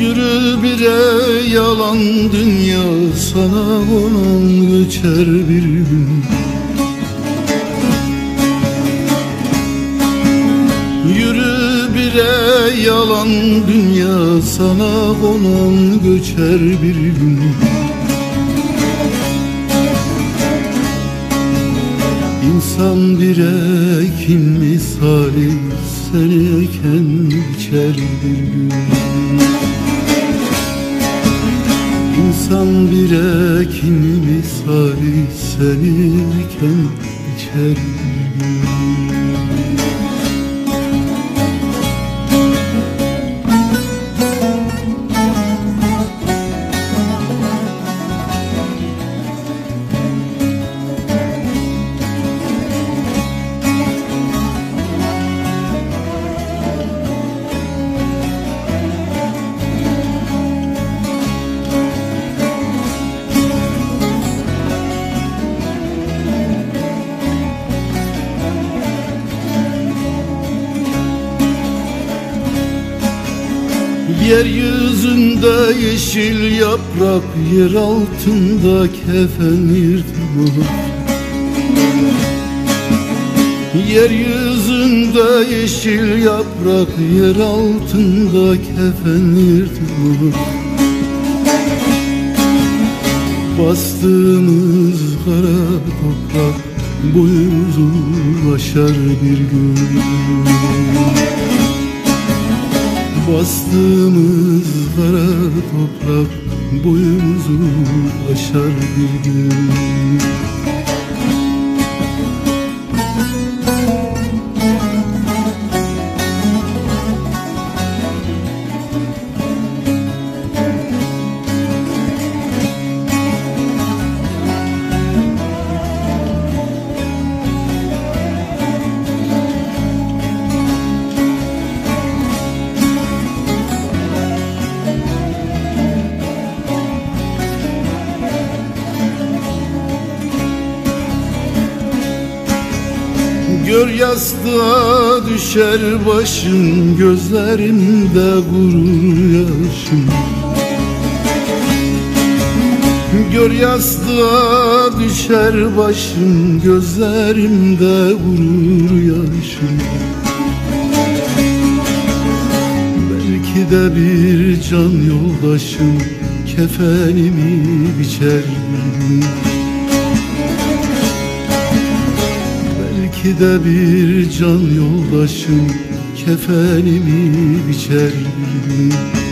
Yürü bire yalan dünya, sana konan göçer bir gün. Yürü bire yalan dünya, sana konan göçer bir gün. İnsan bire kim misali, seni eken biçer bir gün. İnsan bire kim misali, seni eken biçer bir gün. Yeryüzünde yeşil yaprak, yer altında kefen yırtılır. Yeryüzünde yeşil yaprak, yer altında kefen yırtılır. Bastığımız kara toprak boyumuzu aşar bir gün. Bastığımız kara toprak boyumuzu aşar bir gün. Gör yastığa düşer başın, gözlerimde gurur yaşım. Gör yastığa düşer başın, gözlerimde gurur yaşım. Belki de bir can yoldaşım kefenimi biçer bir gün. Belki de bir can yoldaşım kefenimi biçer bir gün.